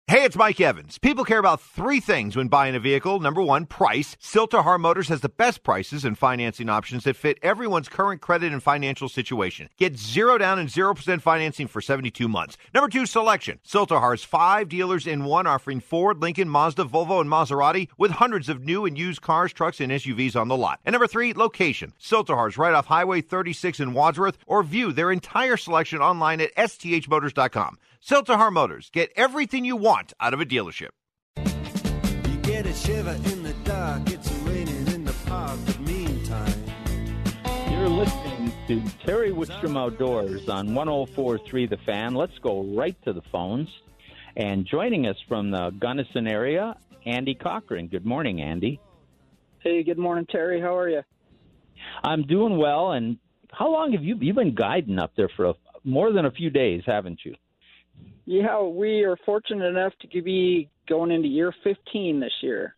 Hey, it's Mike Evans. People care about three things when buying a vehicle. Number one, price. Silterhar Motors has the best prices and financing options that fit everyone's current credit and financial situation. Get 0 down and 0% financing for 72 months. Number two, selection. Silterhar's 5 dealers in one, offering Ford, Lincoln, Mazda, Volvo, and Maserati with hundreds of new and used cars, trucks, and SUVs on the lot. And number three, location. Silterhar's right off Highway 36 in Wadsworth, or view their entire selection online at sthmotors.com. Silterhar Motors. Get everything you want out of a dealership. You get a shiver in the dark, it's raining in the park, but meantime. You're listening to Terry Wickstrom Outdoors on 104.3 The Fan. Let's go right to the phones. And joining us from the Gunnison area, Andy Cochran. Good morning, Andy. Hey, good morning, Terry. How are you? I'm doing well. And how long have you been guiding up there for more than a few days, haven't you? Yeah, we are fortunate enough to be going into year 15 this year.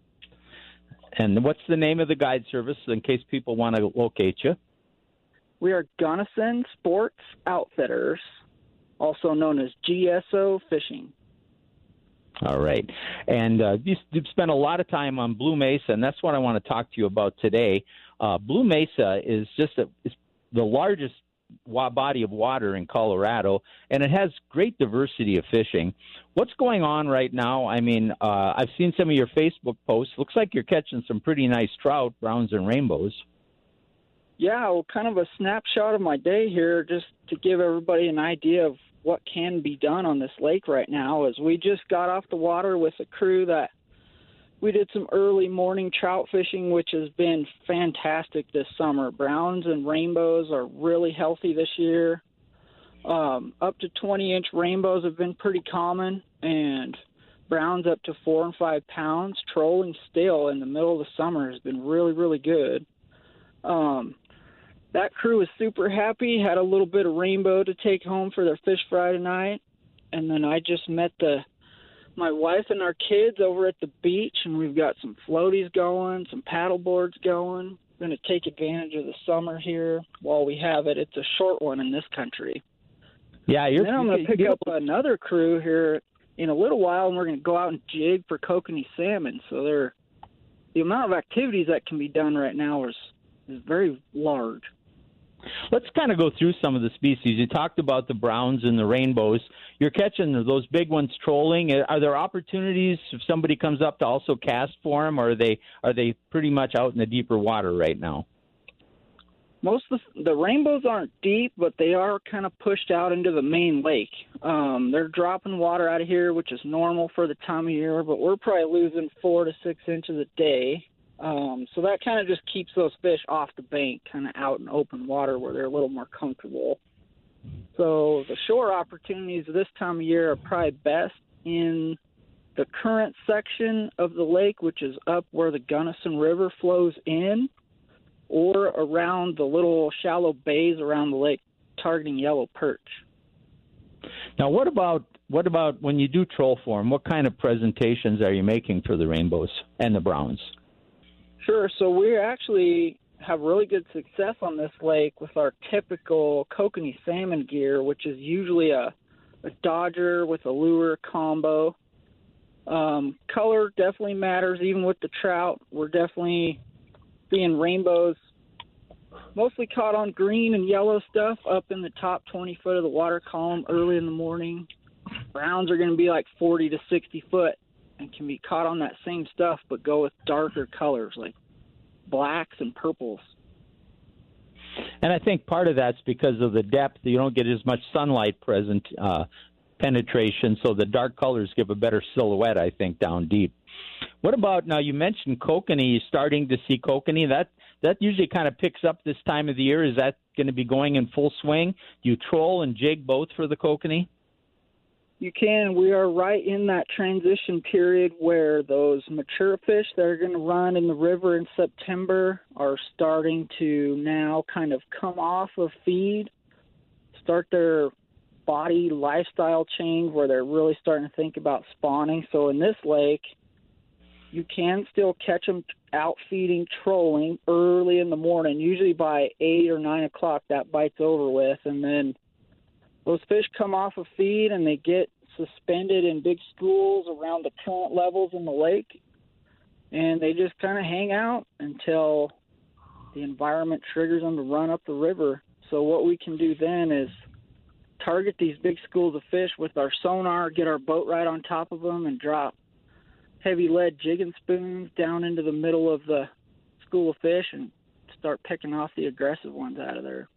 And what's the name of the guide service in case people want to locate you? We are Gunnison Sports Outfitters, also known as GSO Fishing. All right. And you've spent a lot of time on Blue Mesa, and that's what I want to talk to you about today. Blue Mesa is just the largest body of water in Colorado, and it has great diversity of fishing. What's going on right now? I mean, I've seen some of your Facebook posts. Looks like you're catching some pretty nice trout, browns and rainbows. Yeah, well, kind of a snapshot of my day here, just to give everybody an idea of what can be done on this lake right now. Is we just got off the water with a crew that we did some early morning trout fishing, which has been fantastic this summer. Browns and rainbows are really healthy this year. Up to 20-inch rainbows have been pretty common, and browns up to 4 and 5 pounds. Trolling still in the middle of the summer has been really, really good. That crew was super happy, had a little bit of rainbow to take home for their fish fry tonight, and then I just met my wife and our kids over at the beach, and we've got some floaties going, some paddle boards going. We're going to take advantage of the summer here while we have it. It's a short one in this country. Yeah, and then I'm going to pick up another crew here in a little while, and we're going to go out and jig for kokanee salmon. So the amount of activities that can be done right now is very large. Let's kind of go through some of the species. You talked about the browns and the rainbows. You're catching those big ones trolling. Are there opportunities if somebody comes up to also cast for them, or are they pretty much out in the deeper water right now? Most of the rainbows aren't deep, but they are kind of pushed out into the main lake. They're dropping water out of here, which is normal for the time of year, but we're probably losing 4 to 6 inches a day. So that kind of just keeps those fish off the bank, kind of out in open water where they're a little more comfortable. So the shore opportunities this time of year are probably best in the current section of the lake, which is up where the Gunnison River flows in, or around the little shallow bays around the lake targeting yellow perch. Now, what about when you do troll for them? What kind of presentations are you making for the rainbows and the browns? Sure. So we actually have really good success on this lake with our typical kokanee salmon gear, which is usually a dodger with a lure combo. Color definitely matters, even with the trout. We're definitely seeing rainbows mostly caught on green and yellow stuff up in the top 20 foot of the water column early in the morning. Browns are going to be like 40 to 60 foot. And can be caught on that same stuff, but go with darker colors like blacks and purples. And I think part of that's because of the depth. You don't get as much sunlight penetration, so the dark colors give a better silhouette, I think, down deep. What about, now you mentioned kokanee, you're starting to see kokanee. That usually kind of picks up this time of the year. Is that going to be going in full swing? Do you troll and jig both for the kokanee? You can. We are right in that transition period where those mature fish that are going to run in the river in September are starting to now kind of come off of feed, start their body lifestyle change where they're really starting to think about spawning. So in this lake, you can still catch them out feeding, trolling early in the morning. Usually by 8 or 9 o'clock, that bite's over with, and then those fish come off of feed and they get suspended in big schools around the current levels in the lake, and they just kind of hang out until the environment triggers them to run up the river. So what we can do then is target these big schools of fish with our sonar, get our boat right on top of them, and drop heavy lead jigging spoons down into the middle of the school of fish and start picking off the aggressive ones out of there.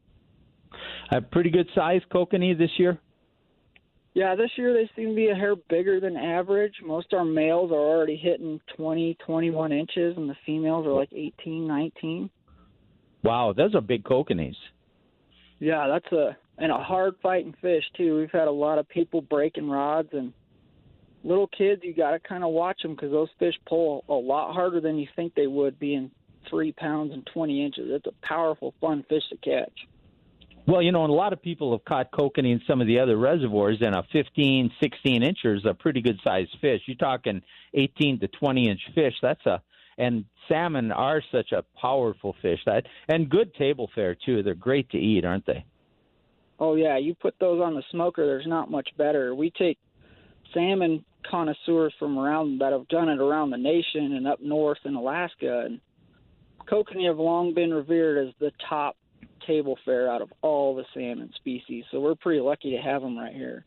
A pretty good size kokanee this year? Yeah, this year they seem to be a hair bigger than average. Most of our males are already hitting 20, 21 inches, and the females are like 18, 19. Wow, those are big kokanees. Yeah, that's a hard fighting fish too. We've had a lot of people breaking rods, and little kids, you got to kind of watch them because those fish pull a lot harder than you think they would, being 3 pounds and 20 inches. It's a powerful, fun fish to catch. Well, and a lot of people have caught kokanee in some of the other reservoirs, and a 15, 16 incher is a pretty good-sized fish. You're talking 18 to 20-inch fish. And salmon are such a powerful fish. And good table fare, too. They're great to eat, aren't they? Oh, yeah. You put those on the smoker, there's not much better. We take salmon connoisseurs from around that have done it around the nation and up north in Alaska, and kokanee have long been revered as the top table fare out of all the salmon species, so we're pretty lucky to have them right here.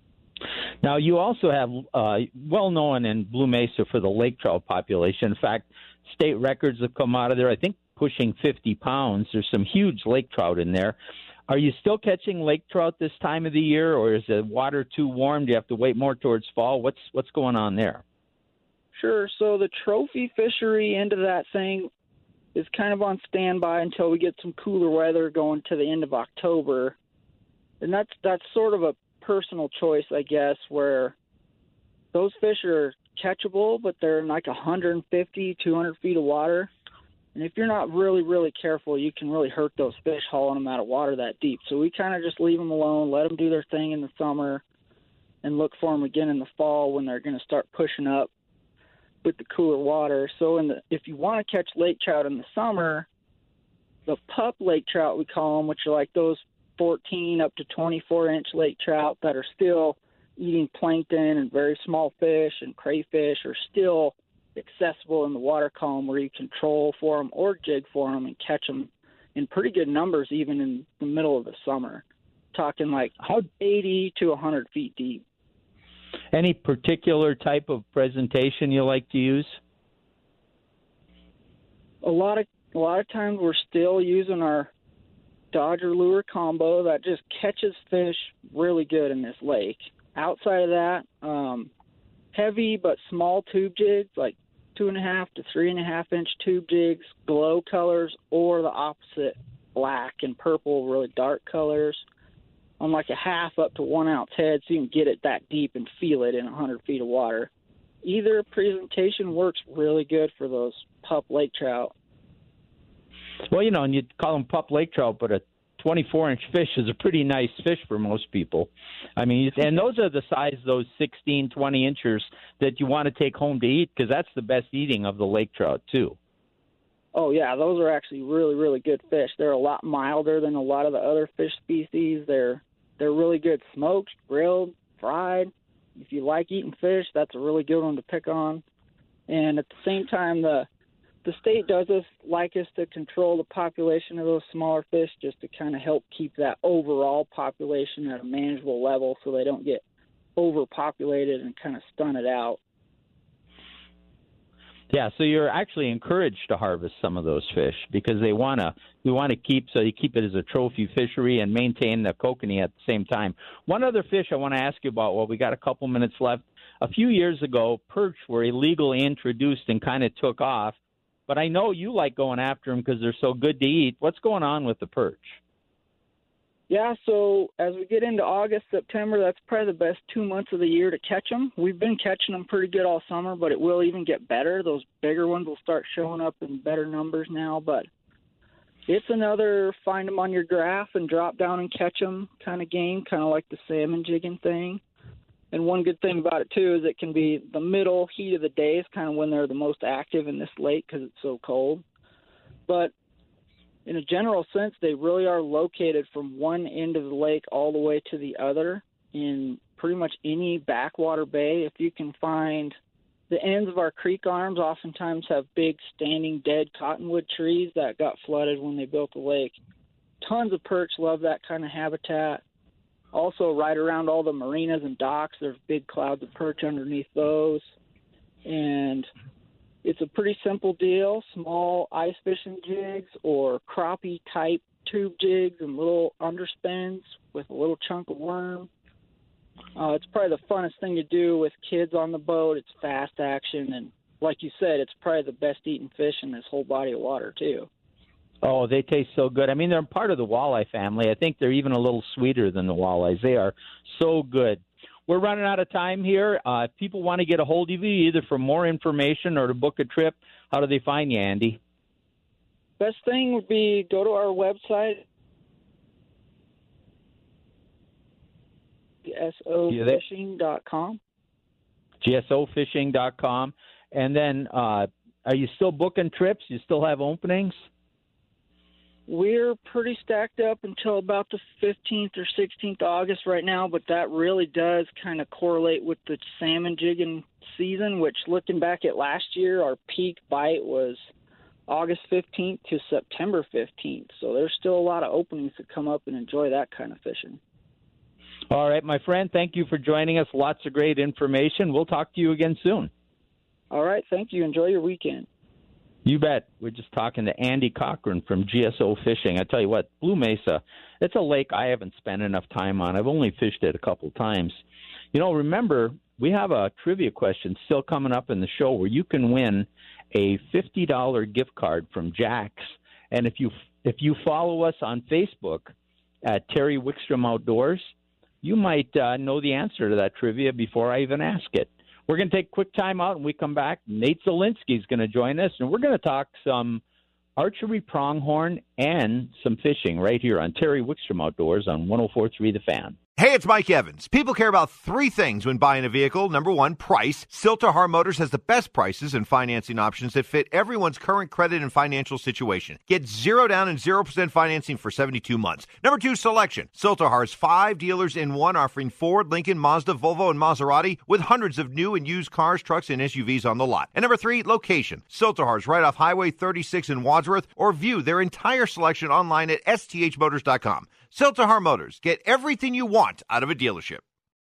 Now, you also have well-known in Blue Mesa for the lake trout population. In fact, state records have come out of there, I think, pushing 50 pounds. There's some huge lake trout in there. Are you still catching lake trout this time of the year, or is the water too warm? Do you have to wait more towards fall? What's going on there? Sure. So the trophy fishery end of that thing is kind of on standby until we get some cooler weather going to the end of October. And that's sort of a personal choice, I guess, where those fish are catchable, but they're in like 150, 200 feet of water. And if you're not really, really careful, you can really hurt those fish hauling them out of water that deep. So we kind of just leave them alone, let them do their thing in the summer, and look for them again in the fall when they're going to start pushing up with the cooler water. So if you want to catch lake trout in the summer, the pup lake trout, we call them, which are like those 14 up to 24-inch lake trout that are still eating plankton and very small fish and crayfish, are still accessible in the water column where you can troll for them or jig for them and catch them in pretty good numbers even in the middle of the summer, talking like 80 to 100 feet deep. Any particular type of presentation you like to use? A lot of times we're still using our Dodger lure combo that just catches fish really good in this lake. Outside of that, heavy but small tube jigs, like 2.5 to 3.5 inch tube jigs, glow colors, or the opposite, black and purple, really dark colors, on like a half up to 1 ounce head, so you can get it that deep and feel it in 100 feet of water. Either presentation works really good for those pup lake trout. Well, and you'd call them pup lake trout, but a 24-inch fish is a pretty nice fish for most people. I mean, and those are the size, those 16, 20 inchers that you want to take home to eat, because that's the best eating of the lake trout, too. Oh, yeah, those are actually really, really good fish. They're a lot milder than a lot of the other fish species. They're really good smoked, grilled, fried. If you like eating fish, that's a really good one to pick on. And at the same time, the state does like us to control the population of those smaller fish just to kind of help keep that overall population at a manageable level so they don't get overpopulated and kind of stun it out. Yeah, so you're actually encouraged to harvest some of those fish because we want to keep it as a trophy fishery and maintain the kokanee at the same time. One other fish I want to ask you about, well, we got a couple minutes left. A few years ago, perch were illegally introduced and kind of took off, but I know you like going after them because they're so good to eat. What's going on with the perch? Yeah, so as we get into August, September, that's probably the best 2 months of the year to catch them. We've been catching them pretty good all summer, but it will even get better. Those bigger ones will start showing up in better numbers now, but it's another find them on your graph and drop down and catch them kind of game, kind of like the salmon jigging thing. And one good thing about it, too, is it can be the middle heat of the day is kind of when they're the most active in this lake because it's so cold. But in a general sense, they really are located from one end of the lake all the way to the other. in pretty much any backwater bay. If you can find the ends of our creek arms, oftentimes have big standing dead cottonwood trees that got flooded when they built the lake. Tons of perch love that kind of habitat. Also, right around all the marinas and docks, there's big clouds of perch underneath those. And it's a pretty simple deal, small ice fishing jigs or crappie-type tube jigs and little underspins with a little chunk of worm. It's probably the funnest thing to do with kids on the boat. It's fast action, and like you said, it's probably the best eating fish in this whole body of water, too. Oh, they taste so good. I mean, they're part of the walleye family. I think they're even a little sweeter than the walleyes. They are so good. We're running out of time here. If people want to get a hold of you, either for more information or to book a trip, how do they find you, Andy? Best thing would be go to our website, gsofishing.com. gsofishing.com. And then are you still booking trips? You still have openings? We're pretty stacked up until about the 15th or 16th August right now, but that really does kind of correlate with the salmon jigging season, which looking back at last year, our peak bite was August 15th to September 15th. So there's still a lot of openings to come up and enjoy that kind of fishing. All right, my friend, thank you for joining us. Lots of great information. We'll talk to you again soon. All right, thank you. Enjoy your weekend. You bet. We're just talking to Andy Cochran from GSO Fishing. I tell you what, Blue Mesa, it's a lake I haven't spent enough time on. I've only fished it a couple times. You know, remember, we have a trivia question still coming up in the show where you can win a $50 gift card from Jack's. And if you follow us on Facebook at Terry Wickstrom Outdoors, you might know the answer to that trivia before I even ask it. We're going to take a quick time out, and we come back. Nate Zielinski is going to join us, and we're going to talk some archery, pronghorn, and some fishing right here on Terry Wickstrom Outdoors on 104.3 The Fan. Hey, it's Mike Evans. People care about three things when buying a vehicle. Number one, price. Silterhar Motors has the best prices and financing options that fit everyone's current credit and financial situation. Get 0 down and 0% financing for 72 months. Number two, selection. Silterhar's 5 dealers in one, offering Ford, Lincoln, Mazda, Volvo, and Maserati with hundreds of new and used cars, trucks, and SUVs on the lot. And number three, location. Silterhar's right off Highway 36 in Wadsworth, or view their entire selection online at sthmotors.com. Silterhar Motors. Get everything you want out of a dealership.